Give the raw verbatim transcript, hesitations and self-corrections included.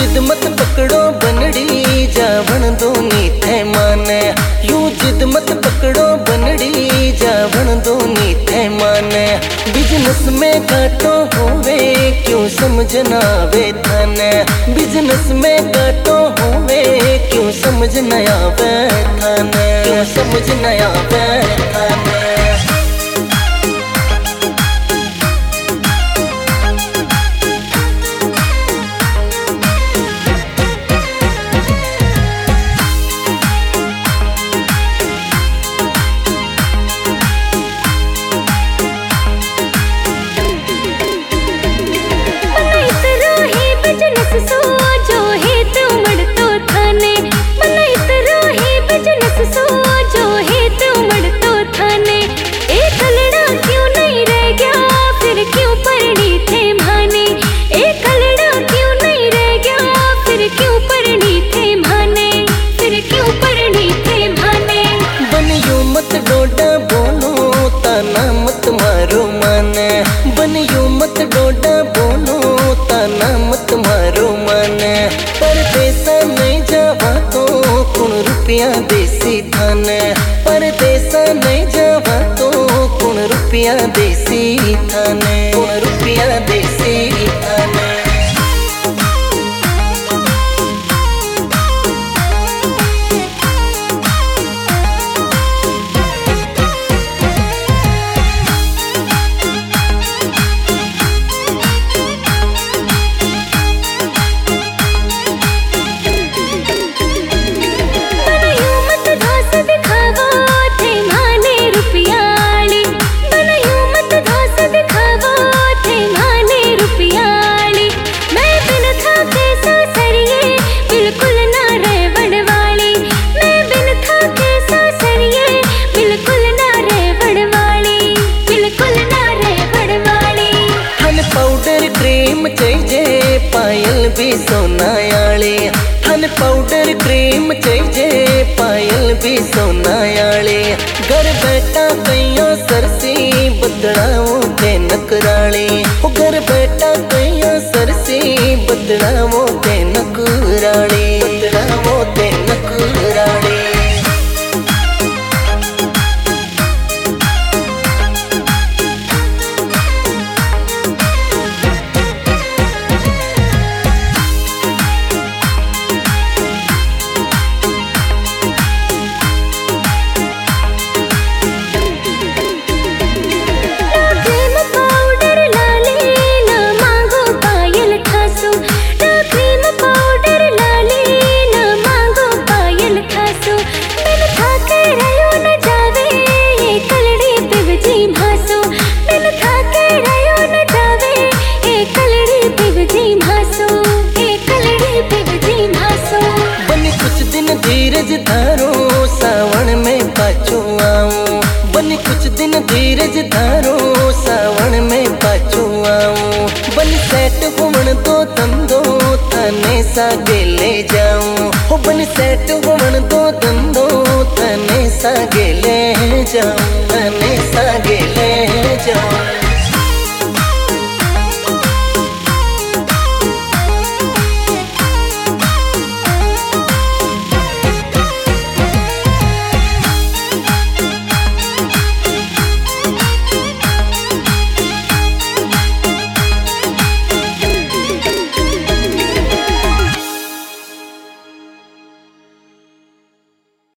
जिद मत पकड़ो बनड़ी जावण दो नी थे माने, यूं जिद मत पकड़ो बनड़ी जावण दो नी थे माने। बिजनेस में घाटो होवे क्यों समझ ना आवे थाने, बिजनेस में घाटो होवे क्यों समझ न आवे थाने, क्यों समझ न आवे थाने। बनियो मत डोडा बोलो ताना मत मारो माने, परदेसा नहीं जावा तो कुण रुपया देसी थाने, परदेसा नहीं जावा तो कुण रुपया देसी थाने, कुण रुपया देसी थाने। क्रीम चाहिए पायल भी सोना आले, हन पाउडर क्रीम चाहिए पायल भी सोना आले। घर बैठा कईयों सरसी बदलाओ ते नकराले, घर बैठा कईयों सरसी बदलाओ ते नकराले, बदलाओ ते नकराले। धीरज धारो सावन में पाछो आऊं, बन कुछ दिन धीरज धारो सावन में पाछो आऊं। बन सेट होवन दो धंधो थाने सागे ले जाऊं, हो बन सेट होवन दो धंधो थाने सागे ले जाऊं।